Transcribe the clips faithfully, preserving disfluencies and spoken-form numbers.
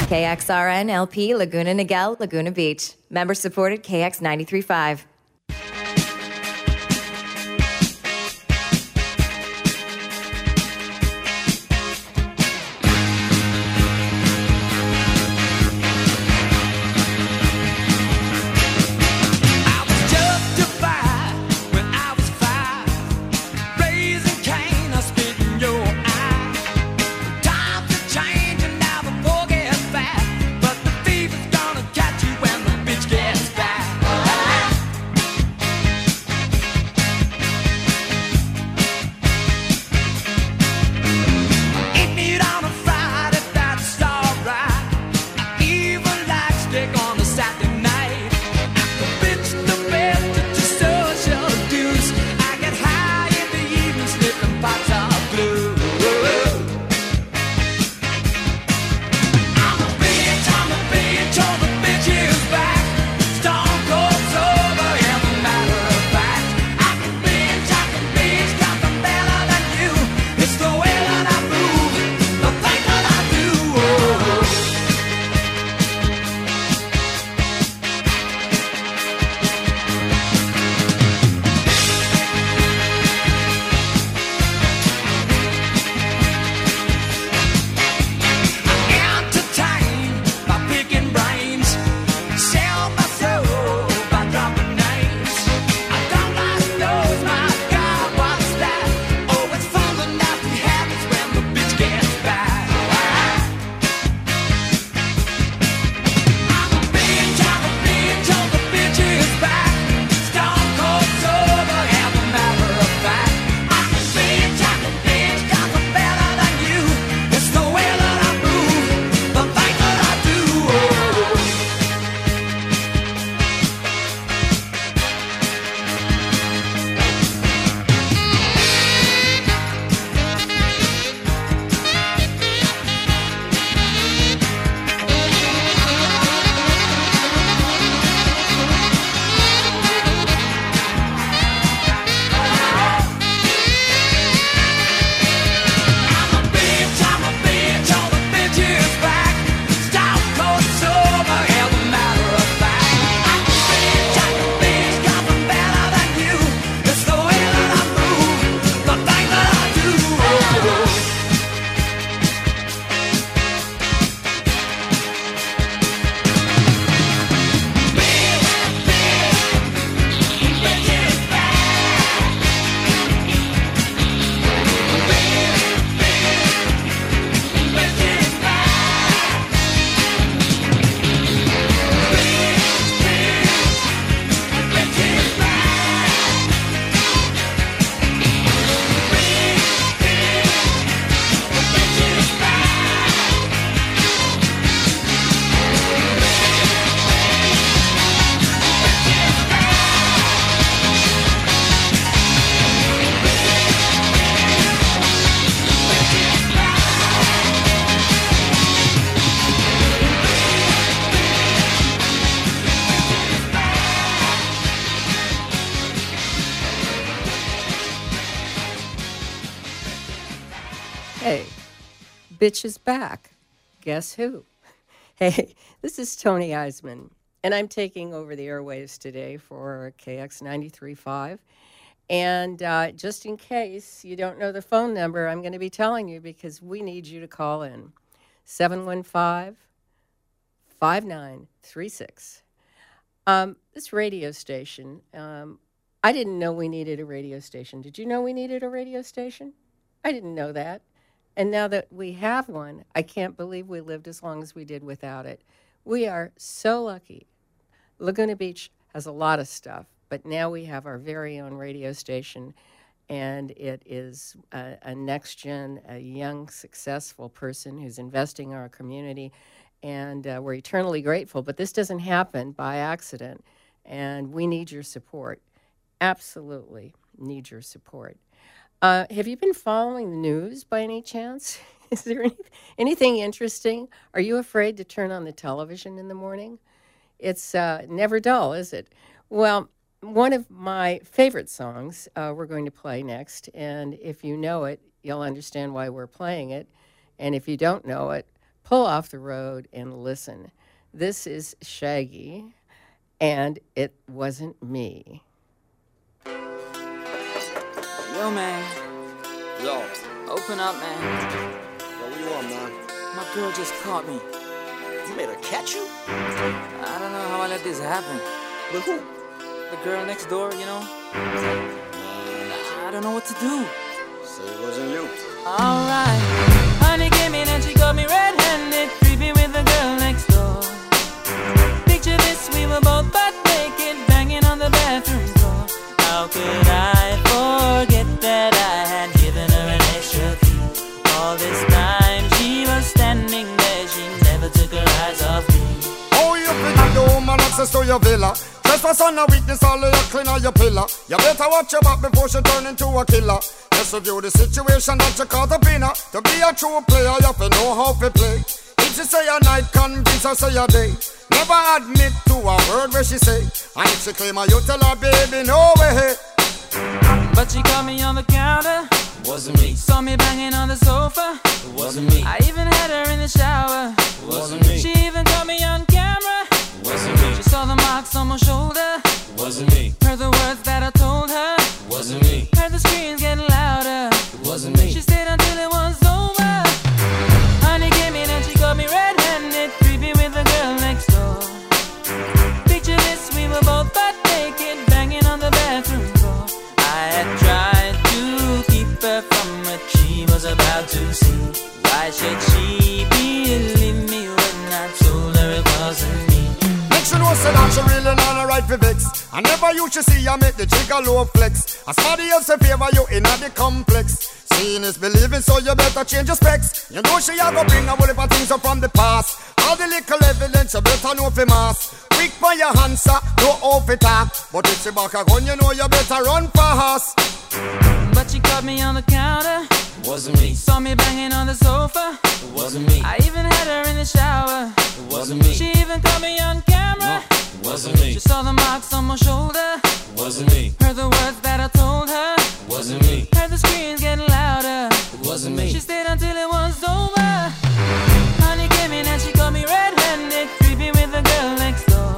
K X R N L P Laguna Niguel, Laguna Beach. Member supported K X ninety-three point five. Hey, bitch is back. Guess who? Hey, this is Tony Eisman, and I'm taking over the airwaves today for K X ninety-three point five. And uh, just in case you don't know the phone number, I'm going to be telling you because we need you to call in. seven one five, five nine three six. Um, this radio station, um, I didn't know we needed a radio station. Did you know we needed a radio station? I didn't know that. And now that we have one, I can't believe we lived as long as we did without it. We are so lucky. Laguna Beach has a lot of stuff, but now we have our very own radio station, and it is a, a next-gen, a young, successful person who's investing in our community, and uh, we're eternally grateful. But this doesn't happen by accident, and we need your support. Absolutely need your support. Uh, have you been following the news by any chance? Is there any, anything interesting? Are you afraid to turn on the television in the morning? It's uh, never dull, is it? Well, one of my favorite songs uh, we're going to play next, and if you know it, you'll understand why we're playing it. And if you don't know it, pull off the road and listen. This is Shaggy, and It Wasn't Me. Yo, man. Yo. Open up, man. Yo, what you want, man? My girl just caught me. You made her catch you? I don't know how I let this happen. With who? The girl next door, you know? I don't know what to do. Say it wasn't you. Alright. Honey came in and she got me red-handed, creepy with the girl next door. Picture this, we were both butt naked, banging on the bathroom floor. How could I forget that I had given her an extra key? All this time she was standing there, she never took her eyes off me. Oh, you feel the woman access to your villa. Trespass on a weakness, all of your clean on your pillar. You better watch your back before she turn into a killer. Just review the situation that you caught up in her. To be a true player, you have to know how to play. If she say a night, convince her say a day. Never admit to a word where she say. And if she claim her, you tell her, baby, no way. But she caught me on the counter. Wasn't me. Saw me banging on the sofa. Wasn't me. I even had her in the shower. Wasn't me. She even caught me on camera. Wasn't me. She saw the marks on my shoulder. Wasn't me. Heard the words that I told her. Wasn't me. Heard the screams getting louder. Wasn't me. She stayed until it was over. Honey came in and she got me red-handed, creepy with the girl next door. Picture this, we were both butt naked, banging on the bathroom floor. I had tried to keep her from what she was about to see. Why should she believe me when I told her it wasn't me? Make sure you know say that she really not a right for vex. I never used to see her make the jigger low flex. As somebody else in favor you in the complex. Seeing is believing, so you better change your specs. You know she a go bring a whole heap of things up from the past. All the little evidence you better know for mass. Quick for your answer, no off it talk. But if she back a gun, you know you better run fast. But she caught me on the counter. Wasn't me. Saw me banging on the sofa. Wasn't me. I even had her in the shower. Wasn't me. She even caught me on camera. Wasn't me. She saw the marks on my shoulder. Wasn't me. Heard the words that I told her. Wasn't me. Heard the screams getting louder. Wasn't me. She stayed until it was over. Honey came in and she got me red-handed, creepy with the girl next door.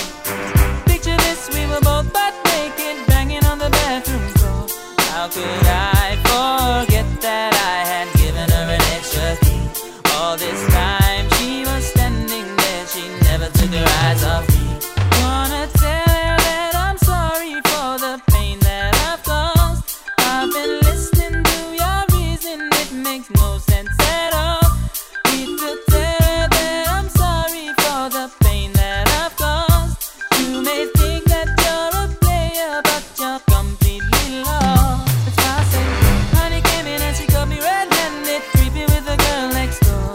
Picture this, we were both butt naked, banging on the bathroom floor. How could I forget that I had given her an extra key? All this time she was standing there, she never took her eyes off me. Wanna tell her that I'm sorry for the pain that I've caused. I've been listening to your reason, it makes no sense at all. Need to tell her that I'm sorry for the pain that I've caused. You may think that you're a player, but you're completely lost. That's why I say, honey came in and she got me red-handed, creepy with the girl next door.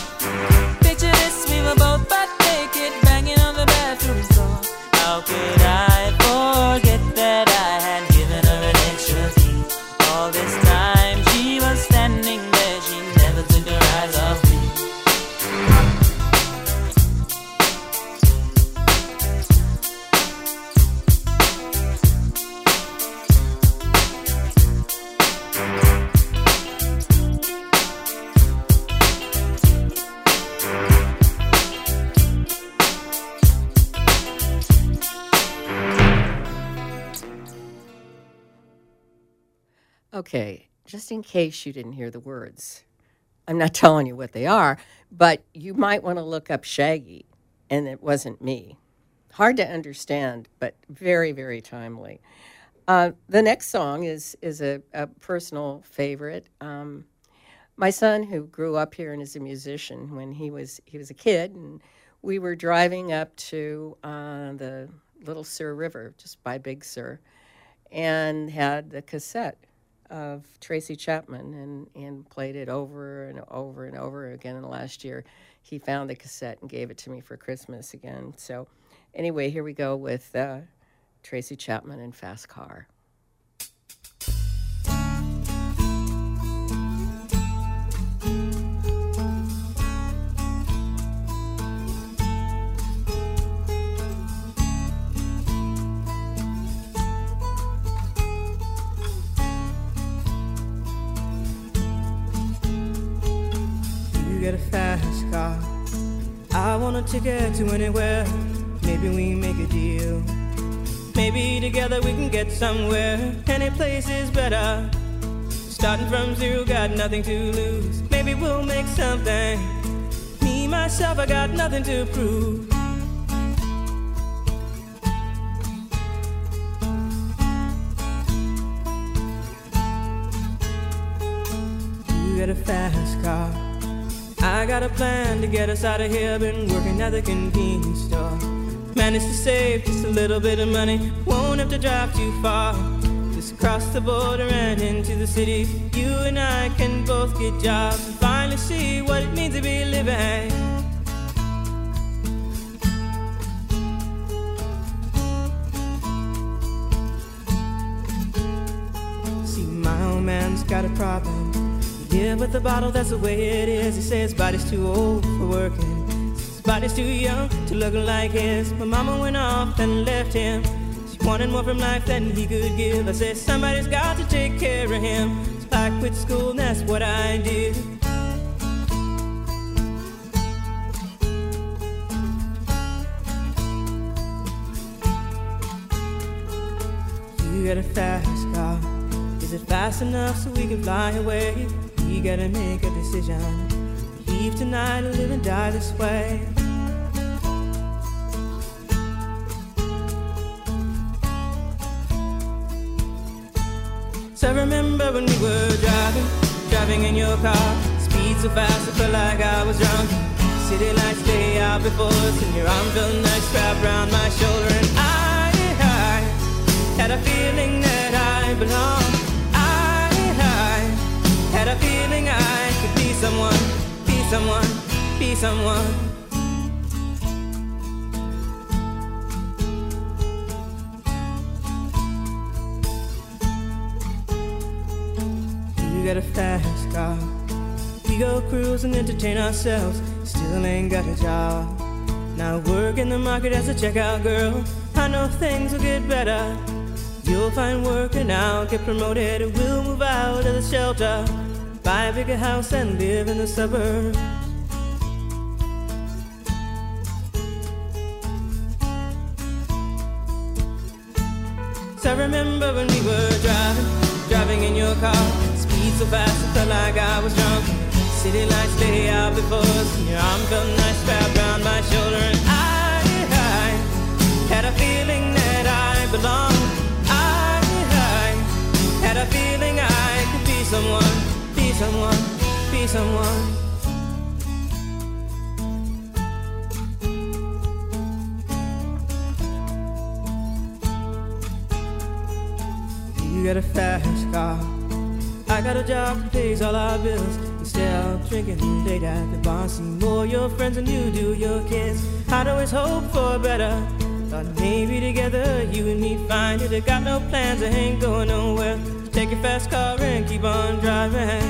Picture this, we were both butt naked, banging on the bathroom floor. How could I forget that I had given her an extra key? All this time she was standing there, she never took her eyes off me. Okay, just in case you didn't hear the words, I'm not telling you what they are, but you might want to look up Shaggy, and It Wasn't Me. Hard to understand, but very, very timely. Uh, the next song is is a, a personal favorite. Um, my son, who grew up here and is a musician, when he was he was a kid, and we were driving up to uh, the Little Sur River, just by Big Sur, and had the cassette of Tracy Chapman and, and played it over and over and over again. And last year he found the cassette and gave it to me for Christmas again. So anyway, here we go with uh, Tracy Chapman and Fast Car. You got a fast fast car. I want a ticket to anywhere. Maybe we make a deal. Maybe together we can get somewhere. Any place is better. Starting from zero, got nothing to lose. Maybe we'll make something. Me, myself, I got nothing to prove. You got a fast car. I got a plan to get us out of here. Been working at the convenience store. Managed to save just a little bit of money. Won't have to drive too far. Just cross the border and into the city. You and I can both get jobs and finally see what it means to be living. See, my old man's got a problem. Yeah, but the bottle, that's the way it is. He says his body's too old for working. His body's too young to look like his. My mama went off and left him. She wanted more from life than he could give. I said, somebody's got to take care of him. So I quit school and that's what I did. You got a fast car. Is it fast enough so we can fly away? We gotta make a decision. Leave tonight or live and die this way. So I remember when we were driving, driving in your car. Speed so fast I felt like I was drunk. City lights lay out before us, and your arm felt nice wrapped around my shoulder. And I, I had a feeling that I belonged. I, I had a feeling I could be someone, be someone, be someone. You got a fast car. We go cruise and entertain ourselves. Still ain't got a job. Now work in the market as a checkout girl. I know things will get better. You'll find work and I'll get promoted. We'll move out of the shelter, buy a bigger house and live in the suburbs. So I remember when we were driving, driving in your car. Speed so fast I felt like I was drunk. City lights lay out before us, and your arm felt nice wrapped around my shoulder. And I, I had a feeling that I belonged. I, I had a feeling I could be someone, be someone, be someone. You got a fast car. I got a job that pays all our bills. Instead of drinking late at the bar, see more your friends than you do your kids. I'd always hope for better. Thought maybe together you and me find it. I got no plans, I ain't going nowhere. So take your fast car and keep on driving.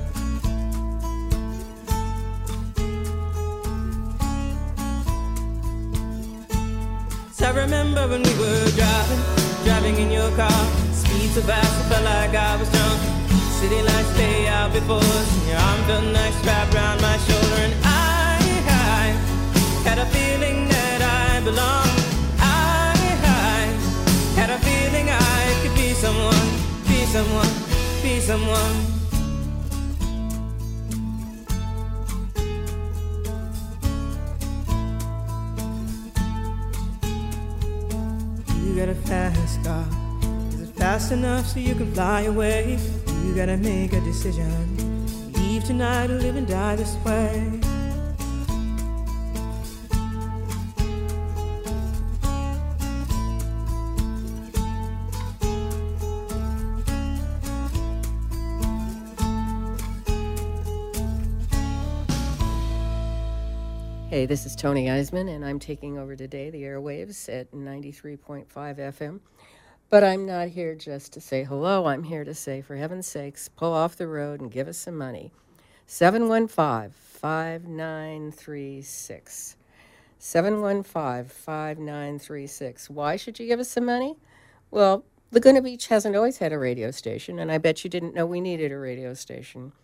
So I remember when we were driving, driving in your car. Speed so fast I felt like I was drunk. City lights lay out before us, and your arm felt nice wrapped around my shoulder. And I, I had a feeling that I belonged. I, I had a feeling I could be someone, be someone, be someone. You got a fast car. Is it fast enough so you can fly away? You gotta make a decision. Leave tonight or live and die this way. Hey, this is Tony Eisman, and I'm taking over today the airwaves at ninety-three point five F M. But I'm not here just to say hello. I'm here to say, for heaven's sakes, pull off the road and give us some money. seven one five, five nine three six. seven one five, five nine three six. Why should you give us some money? Well, Laguna Beach hasn't always had a radio station, and I bet you didn't know we needed a radio station.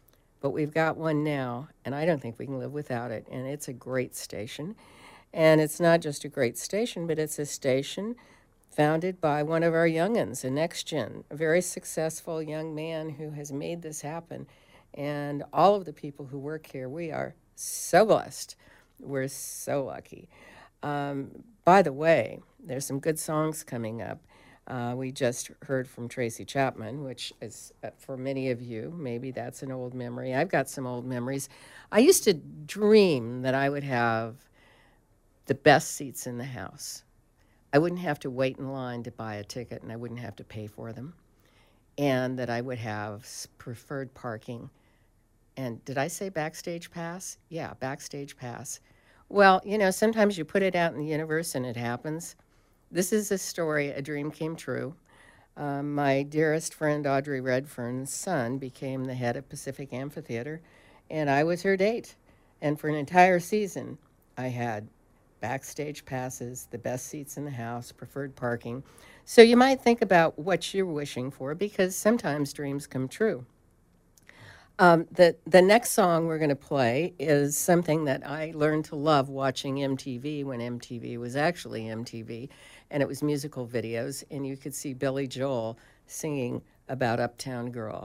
but we've got one now, and I don't think we can live without it. And it's a great station. And it's not just a great station, but it's a station founded by one of our young'uns, a next gen, a very successful young man who has made this happen. And all of the people who work here, we are so blessed. We're so lucky. Um, by the way, there's some good songs coming up. Uh, we just heard from Tracy Chapman, which is, uh, for many of you, maybe that's an old memory. I've got some old memories. I used to dream that I would have the best seats in the house. I wouldn't have to wait in line to buy a ticket, and I wouldn't have to pay for them, and that I would have preferred parking. And did I say backstage pass? Yeah, backstage pass. Well, you know, sometimes you put it out in the universe and it happens. This is a story, a dream came true. Um, my dearest friend Audrey Redfern's son became the head of Pacific Amphitheater, and I was her date. And for an entire season, I had backstage passes, the best seats in the house, preferred parking. So you might think about what you're wishing for, because sometimes dreams come true. Um, the, the next song we're going to play is something that I learned to love watching M T V when M T V was actually M T V, and it was musical videos, and you could see Billy Joel singing about Uptown Girl.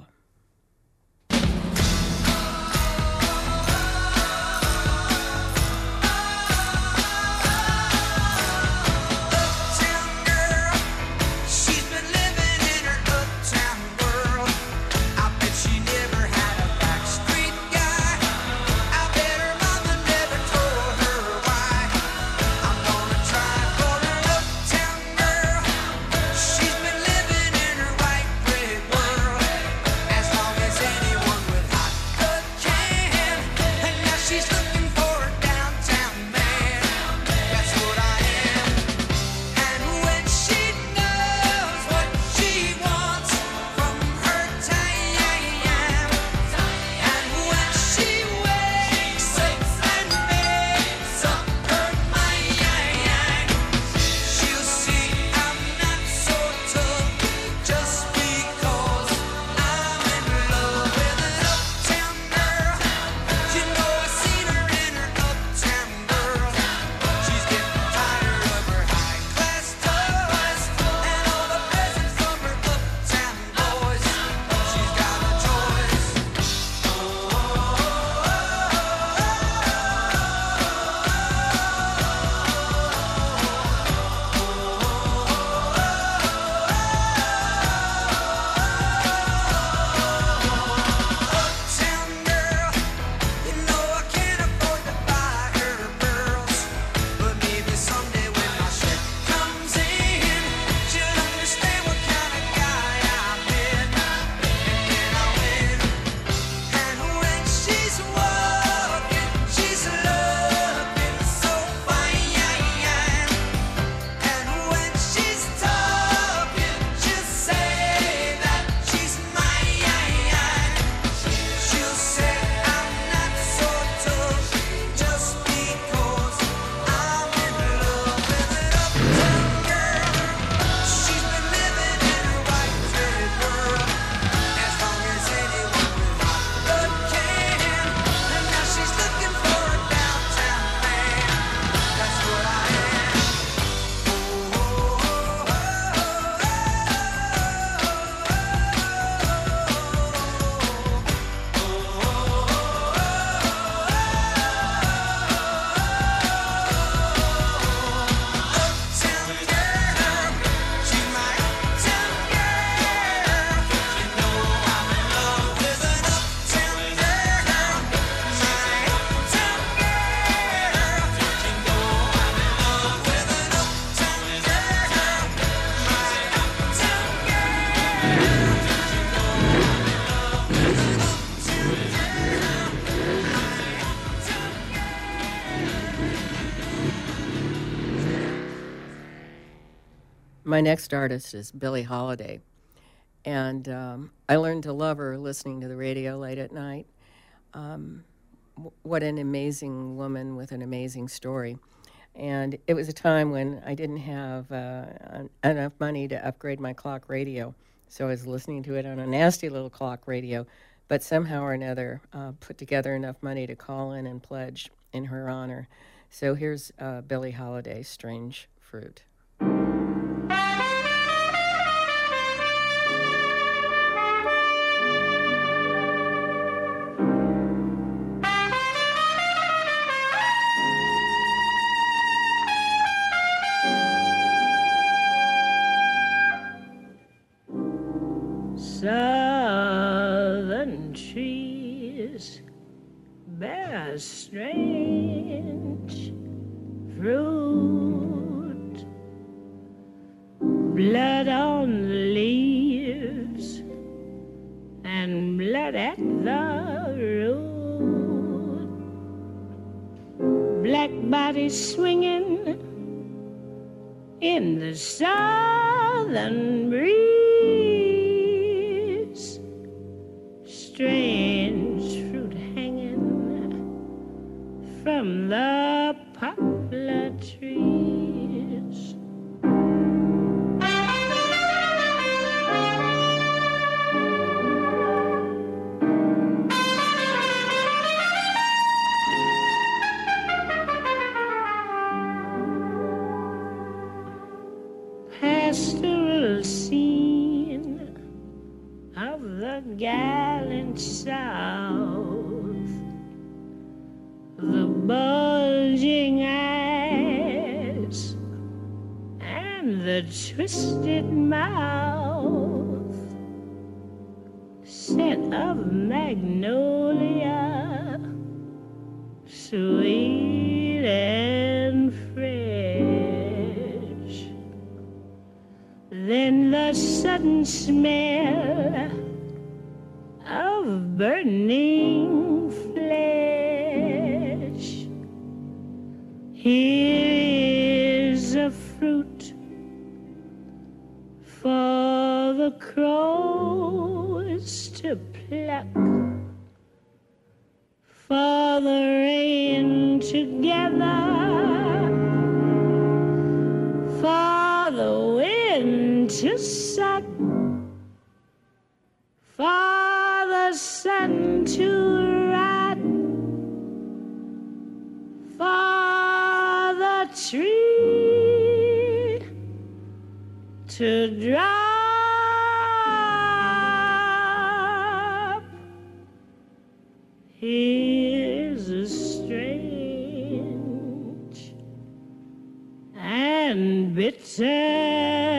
My next artist is Billie Holiday, and um, I learned to love her listening to the radio late at night. Um, w- what an amazing woman with an amazing story. And it was a time when I didn't have uh, enough money to upgrade my clock radio, so I was listening to it on a nasty little clock radio. but somehow or another uh, put together enough money to call in and pledge in her honor. So here's uh, Billie Holiday, Strange Fruit. Southern trees bear strange fruit, blood on the leaves and blood at the root, black bodies swinging in the southern breeze, strange fruit hanging from the poplar trees. Pastoral scene of the gallant South, the bulging eyes and the twisted mouth, scent of magnolia, sweet and fresh. Then the sudden smell of burning flesh. Here is a fruit for the crows to pluck, for the rain to gather, for the wind to suck, for the sun to rot, for the tree to drop. Here's a strange and bitter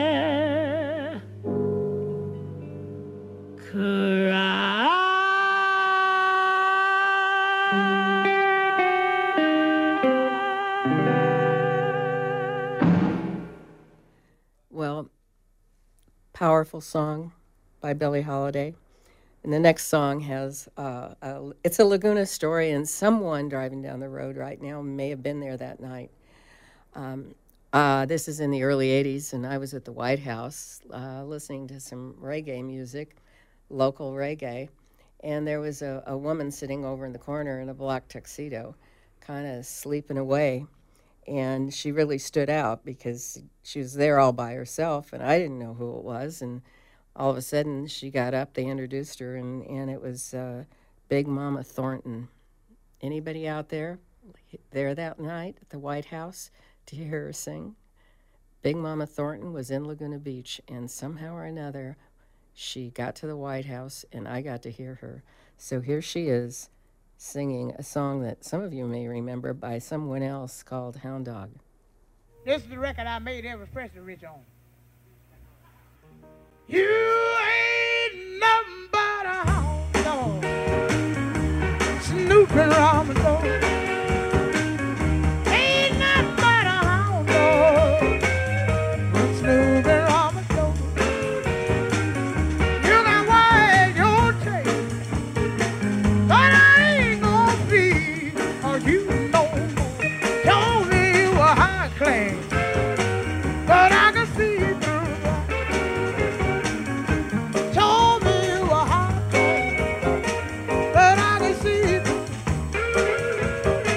Well, powerful song by Billie Holiday. And the next song has, uh, a, it's a Laguna story, and someone driving down the road right now may have been there that night. Um, uh, this is in the early eighties, and I was at the White House uh, listening to some reggae music, local reggae, and there was a, a woman sitting over in the corner in a black tuxedo, kind of sleeping away. And she really stood out because she was there all by herself, and I didn't know who it was. And all of a sudden, she got up, they introduced her, and, and it was uh, Big Mama Thornton. Anybody out there there that night at the White House to hear her sing? Big Mama Thornton was in Laguna Beach, and somehow or another, she got to the White House, and I got to hear her. So here she is, singing a song that some of you may remember by someone else called Hound Dog. This is the record I made Elvis Presley rich on. You ain't nothing but a hound dog, snooping around the door. Ain't nothing but a hound dog, snooping around the door. You can wag your tail, but I ain't gonna feed you no more. Told me you were high class, but I can see you through. Told me you were high class, but I can see you through.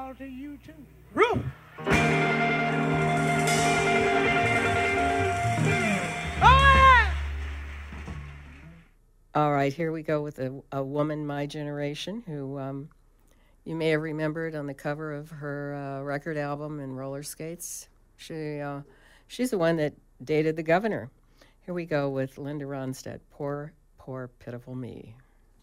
y'all to you too. Roof. All right, here we go with a, a woman my generation who um, you may have remembered on the cover of her uh, record album in roller skates. She uh, she's the one that dated the governor. Here we go with Linda Ronstadt. Poor, poor, pitiful me.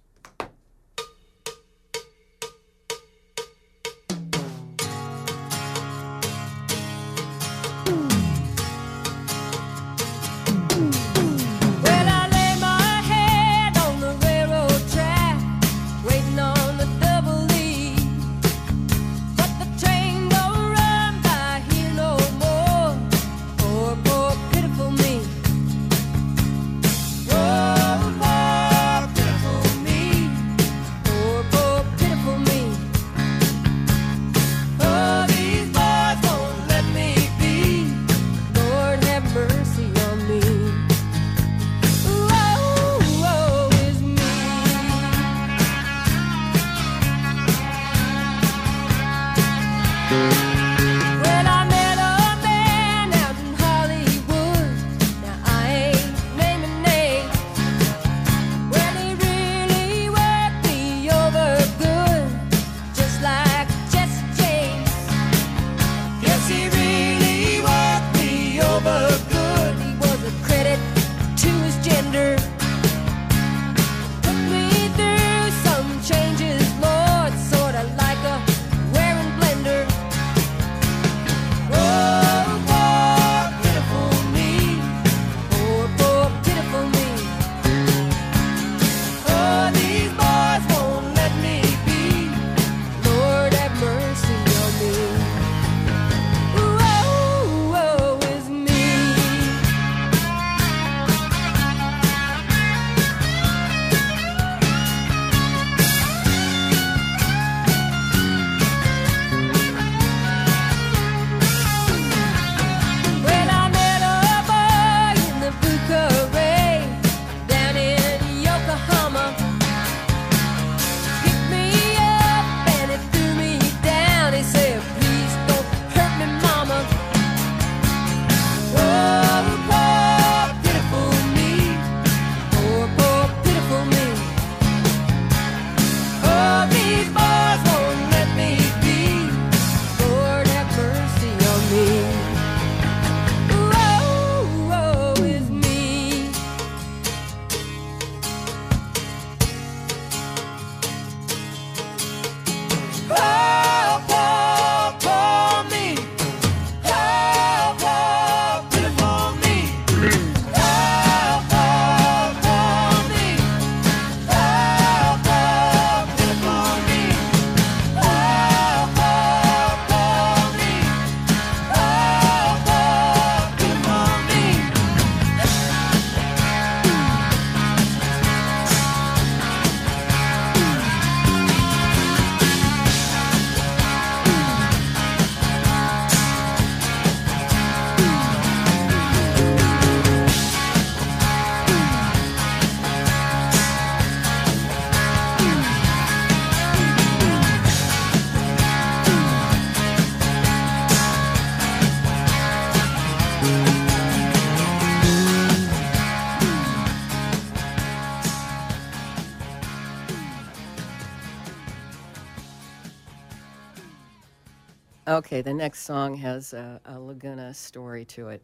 Okay, the next song has a, a Laguna story to it.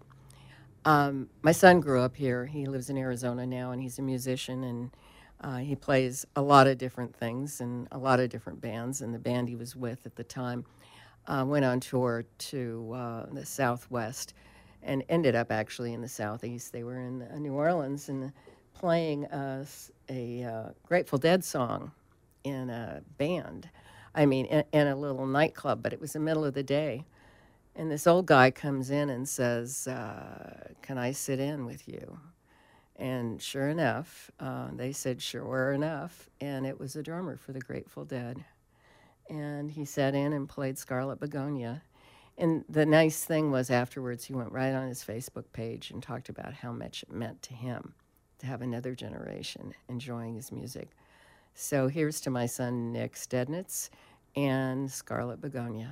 Um, my son grew up here. He lives in Arizona now, and he's a musician, and uh, he plays a lot of different things and a lot of different bands. And the band he was with at the time uh, went on tour to uh, the Southwest and ended up actually in the Southeast. They were in uh, New Orleans and playing uh, a uh, Grateful Dead song in a band. I mean, in, in a little nightclub, but it was the middle of the day. And this old guy comes in and says, uh, can I sit in with you? And sure enough, uh, they said, sure enough. And it was a drummer for the Grateful Dead. And he sat in and played Scarlet Begonia. And the nice thing was afterwards, he went right on his Facebook page and talked about how much it meant to him to have another generation enjoying his music. So here's to my son, Nick Stednitz, and Scarlet Begonia.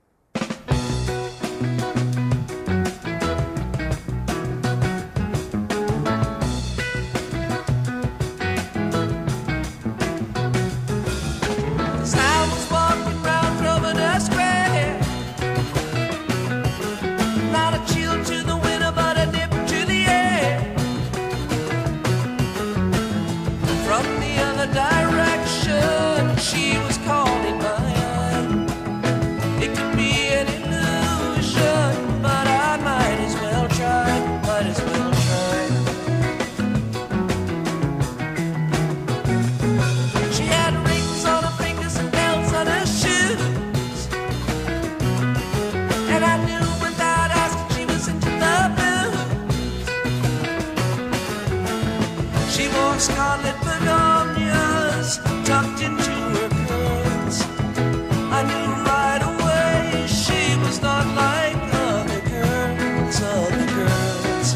Scarlet begonias tucked into her curls. I knew right away she was not like other girls, other girls.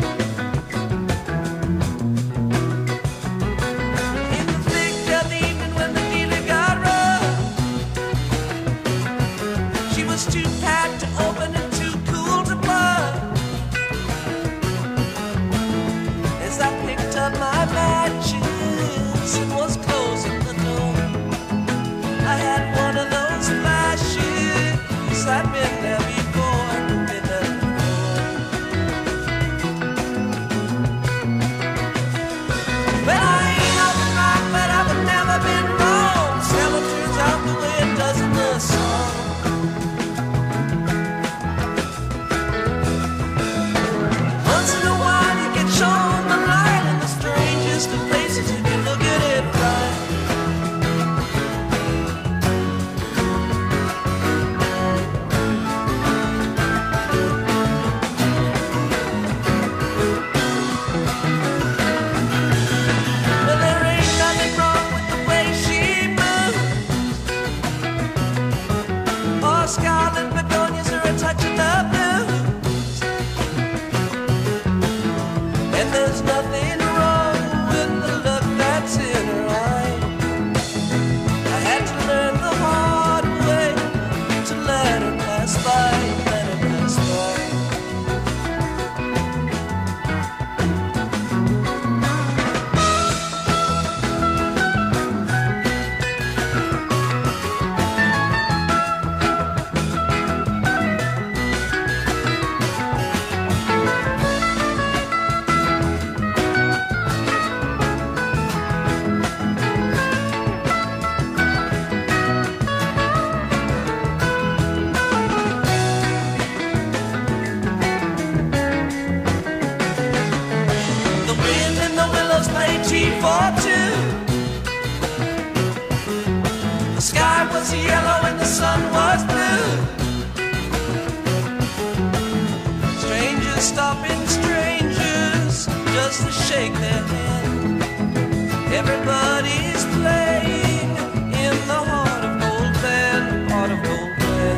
In the thick of the evening when the dealer got rough, she was too packed to open and too cool to plug. As I picked up my matches and was closing the door, I had one of those flashes. I'd been there before, been there before. Well, I ain't nothing right, but I've never been wrong. Still it turns out the way it does in the song. Once in a while you get shown the light in the strangest of places if you look at it right. Well, there ain't nothing wrong with the way she moves, or scarlet begonias or a touch of the blues. And there's nothing wrong with the look that's in her eye. I had to learn the hard way to let her pass by, let her pass by. The wind and the willows play T for two. The sky was yellow and the sun was blue. Strangers stopping strangers just to shake their hand. Everybody's playing in the heart of Goldland, heart of Goldland.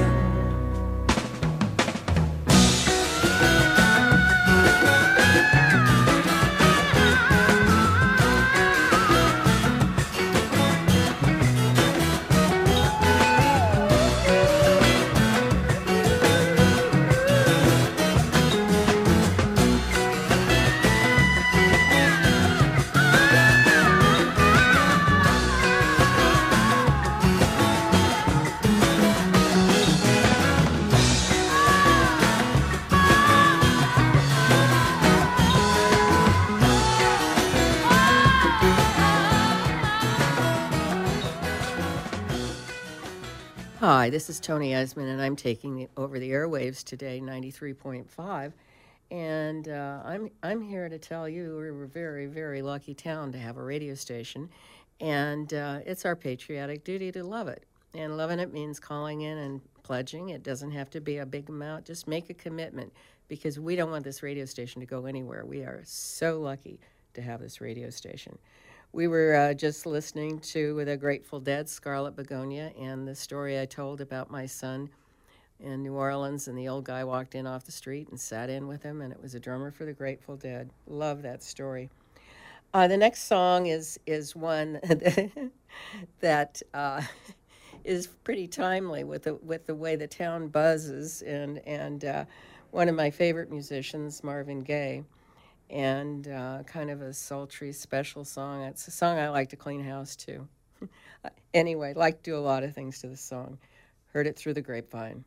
Hi, this is Tony Eisman, and I'm taking the, over the airwaves today, ninety-three point five. And uh, I'm I'm here to tell you we're a very, very lucky town to have a radio station, and uh, it's our patriotic duty to love it. And loving it means calling in and pledging. It doesn't have to be a big amount. Just make a commitment, because we don't want this radio station to go anywhere. We are so lucky to have this radio station. We were uh, just listening to the Grateful Dead, Scarlet Begonia, and the story I told about my son in New Orleans, and the old guy walked in off the street and sat in with him, and it was a drummer for the Grateful Dead. Love that story. Uh, the next song is is one that uh, is pretty timely with the with the way the town buzzes, and and uh, one of my favorite musicians, Marvin Gaye, and uh, kind of a sultry, special song. It's a song I like to clean house to. Anyway, like to do a lot of things to the song. Heard it through the grapevine.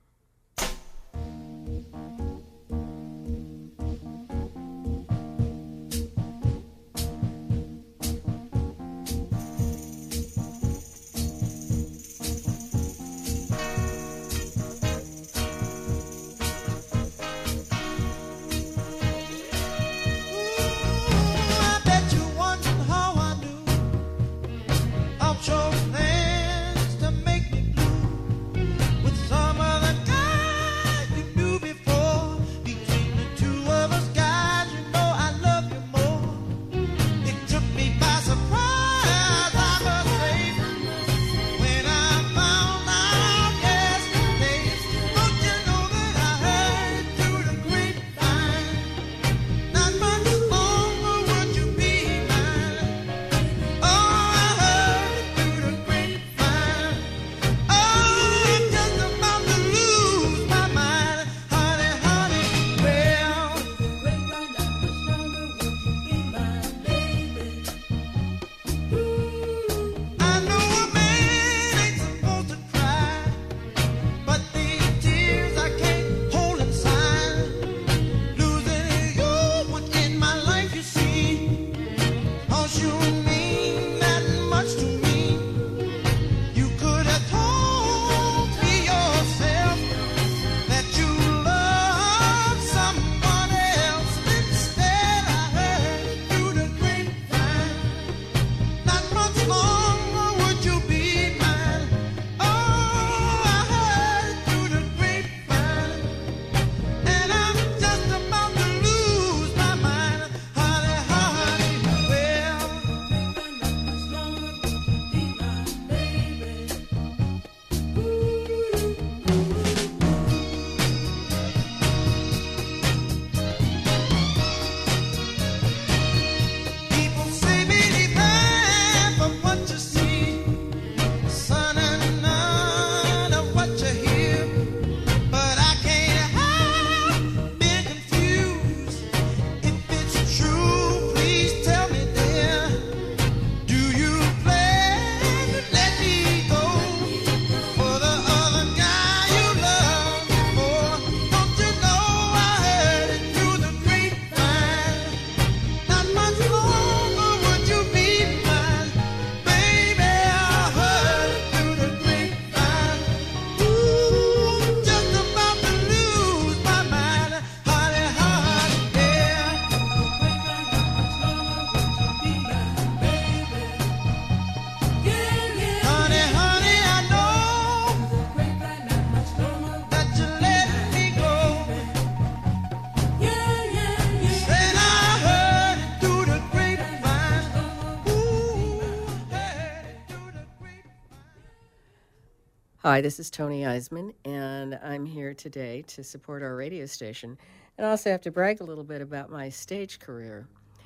Hi, this is Tony Eisman, and I'm here today to support our radio station. And I also have to brag a little bit about my stage career.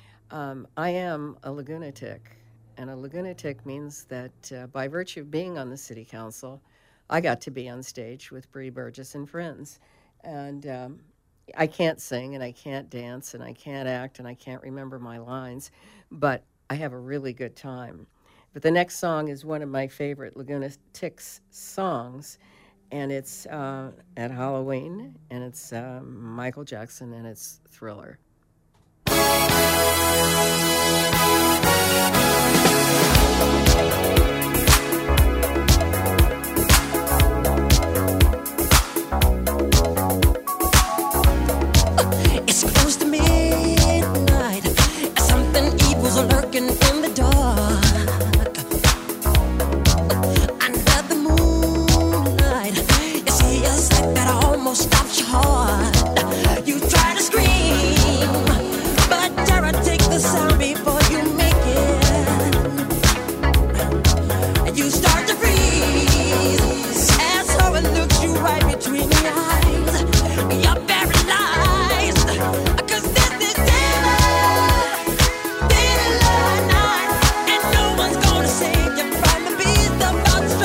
Um, I am a lunatic, and a lunatic means that uh, by virtue of being on the city council, I got to be on stage with Bree Burgess and friends. And um, I can't sing, and I can't dance, and I can't act, and I can't remember my lines, but I have a really good time. But the next song is one of my favorite Lagunatics songs, and it's uh, at Halloween, and it's uh, Michael Jackson, and it's Thriller. It's close to midnight, something evil's lurking in the dark. Stops your heart. You try to scream, but terror take the sound before you make it. And you start to freeze as horror looks you right between the eyes. You're paralyzed, 'cause this is terror, terror night, and no one's gonna save you from the beast about to strike.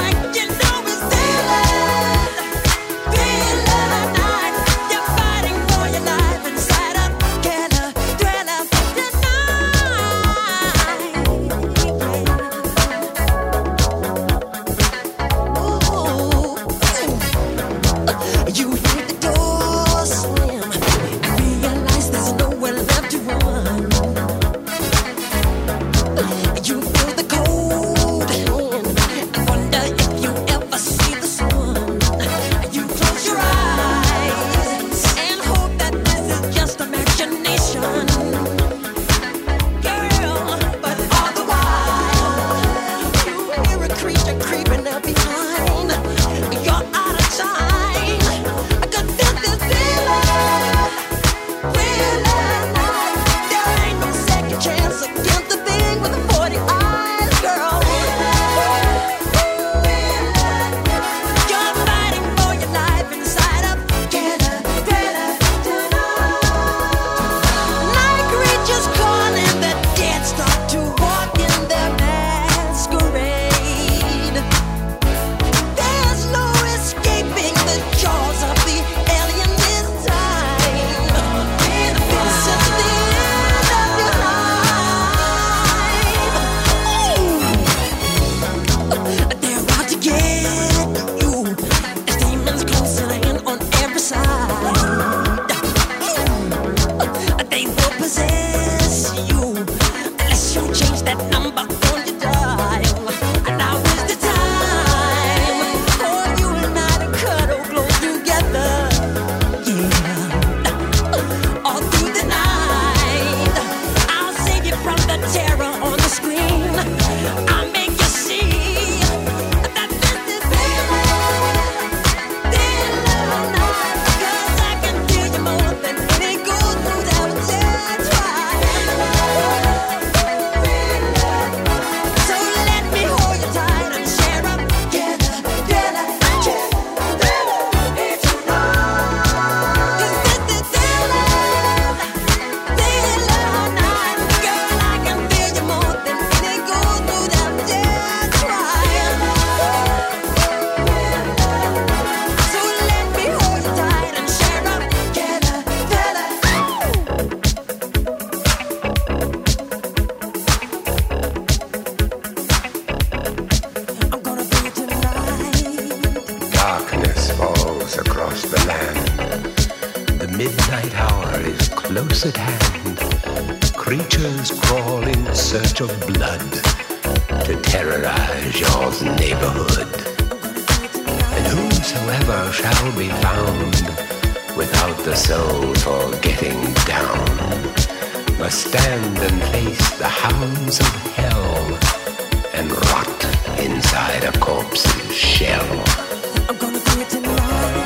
close at hand, creatures crawl in search of blood to terrorize your neighborhood. And whosoever shall be found without the soul for getting down must stand and face the hounds of hell and rot inside a corpse's shell. I'm gonna do it tonight.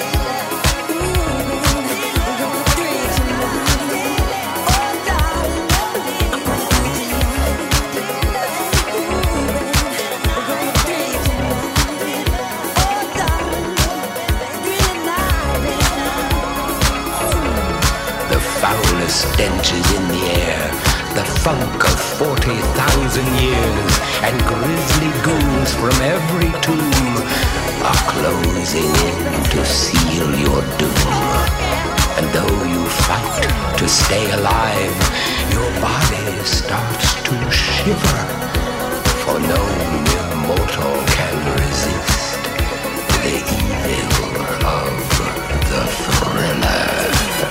Stench is in the air, the funk of forty thousand years, and grisly ghouls from every tomb are closing in to seal your doom. And though you fight to stay alive, your body starts to shiver, for no mere mortal can resist the evil of the thriller.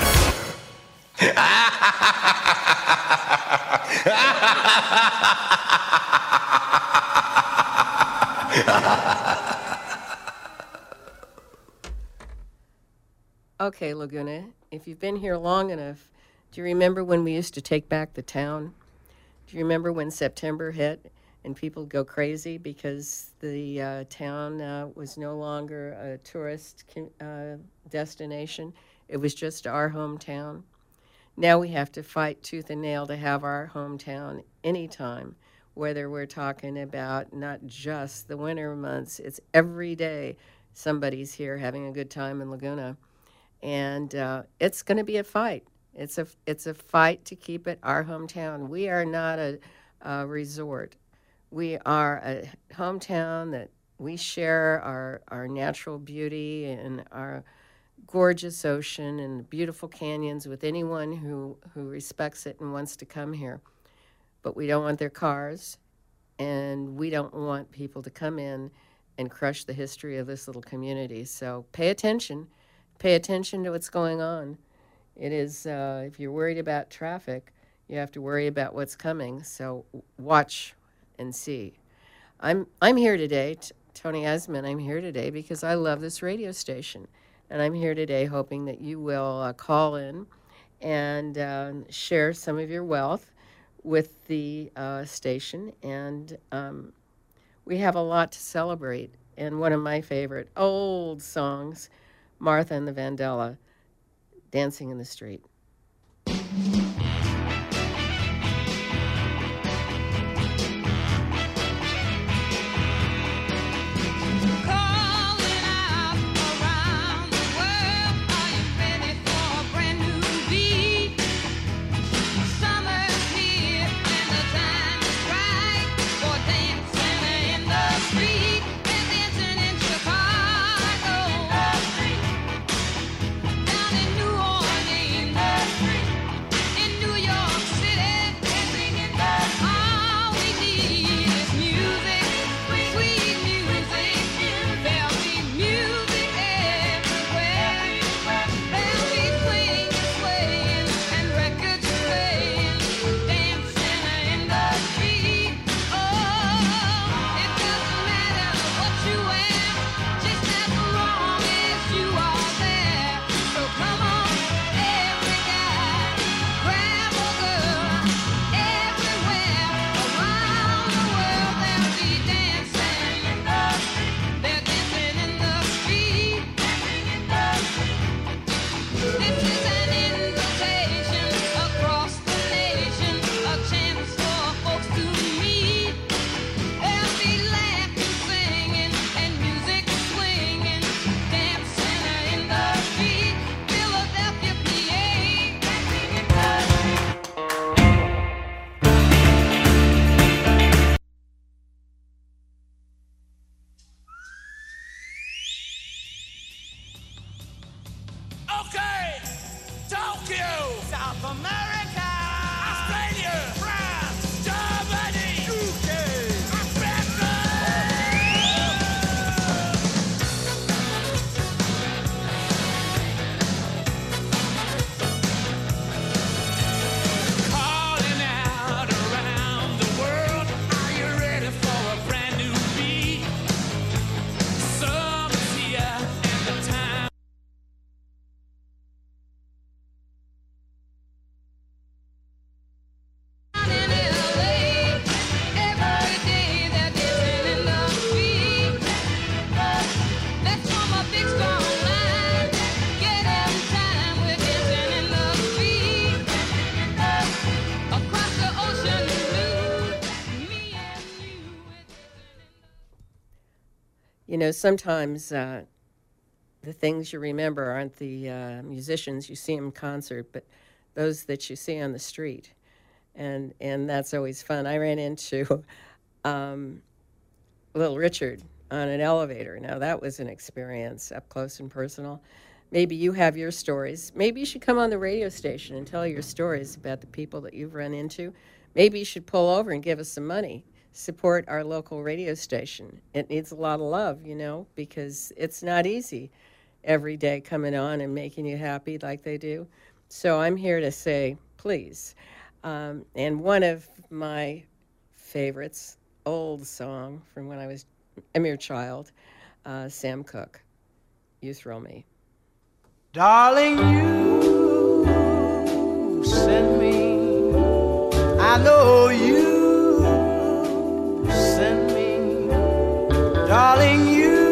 Okay, Laguna, if you've been here long enough, do you remember when we used to take back the town? Do you remember when September hit and people go crazy because the uh, town uh, was no longer a tourist uh, destination? It was just our hometown. Now we have to fight tooth and nail to have our hometown anytime, whether we're talking about not just the winter months, it's every day somebody's here having a good time in Laguna. And uh, it's going to be a fight. It's a, it's a fight to keep it our hometown. We are not a, a resort. We are a hometown that we share our, our natural beauty and our gorgeous ocean and beautiful canyons with anyone who, who respects it and wants to come here. But we don't want their cars, and we don't want people to come in and crush the history of this little community. So pay attention. Pay attention to what's going on. It is, uh, if you're worried about traffic, you have to worry about what's coming. So watch and see. I'm I'm here today, T- Tony Asman, I'm here today because I love this radio station. And I'm here today hoping that you will uh, call in and uh, share some of your wealth with the uh, station. And um, we have a lot to celebrate. And one of my favorite old songs, Martha and the Vandella, Dancing in the Street. Down in New Orleans. You know, sometimes uh, the things you remember aren't the uh, musicians you see in concert, but those that you see on the street. And and that's always fun. I ran into um, Little Richard on an elevator. Now, that was an experience up close and personal. Maybe you have your stories. Maybe you should come on the radio station and tell your stories about the people that you've run into. Maybe you should pull over and give us some money. Support our local radio station. It needs a lot of love, you know, because it's not easy every day coming on and making you happy like they do. So I'm here to say, please. Um, and one of my favorites, old song from when I was a mere child, uh, Sam Cooke, You Thrill Me. Darling, you send me, I know you send me. Darling,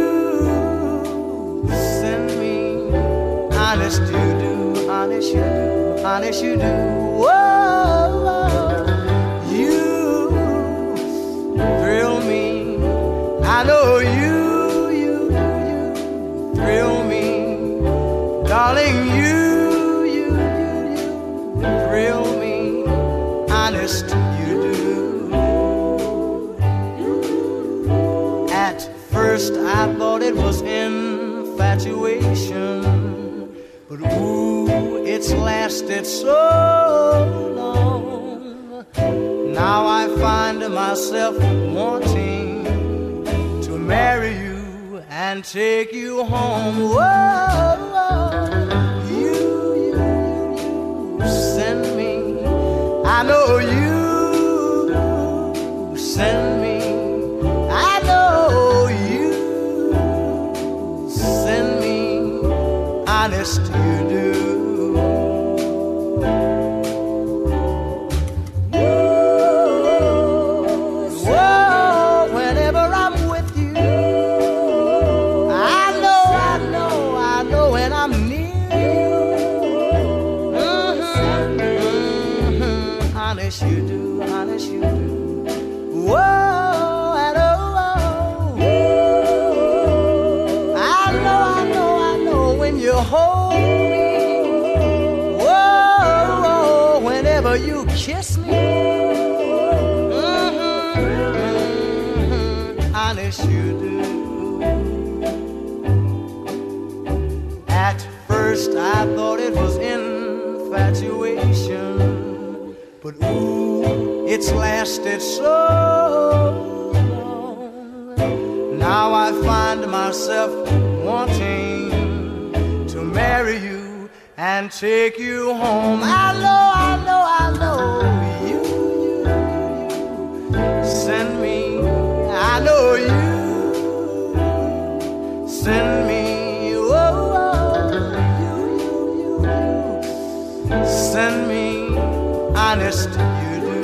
you send me. Honest you do, honest you do, honest you do. Whoa, you thrill me. I know you, you, you thrill me. Darling, you, you, you, you thrill me, honest you do. At first I thought it was infatuation, but ooh, it's lasted so long. Now I find myself wanting to marry you and take you home. Whoa. I know you send me. I know you send me. Honest you do. Whoa, whenever I'm with you, I know, I know, I know when I'm near. Honest you do, honest you do. Whoa, and oh, oh. I know, I know, I know when you hold me. Whoa, whenever you kiss me. Mm-hmm, mm-hmm. Honest you do. At first I thought it was infatuation, but ooh, it's lasted so long. Now I find myself wanting to marry you and take you home. I know, I know, I know you, you, you send me. I know you send me. Oh, oh, you, you, you send me. Honest you do.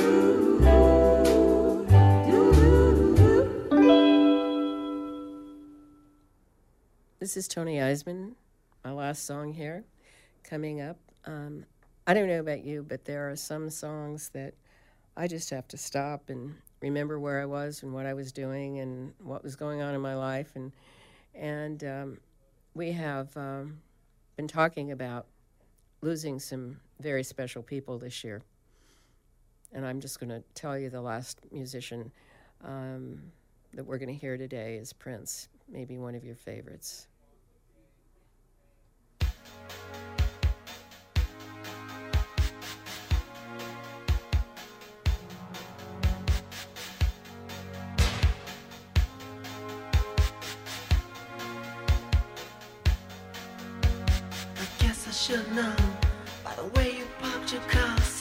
This is Tony Eisman, my last song here, coming up. Um, I don't know about you, but there are some songs that I just have to stop and remember where I was and what I was doing and what was going on in my life. And, and um, we have um, been talking about losing some very special people this year. And I'm just going to tell you the last musician um, that we're going to hear today is Prince, maybe one of your favorites. I guess I should know by the way you popped your car.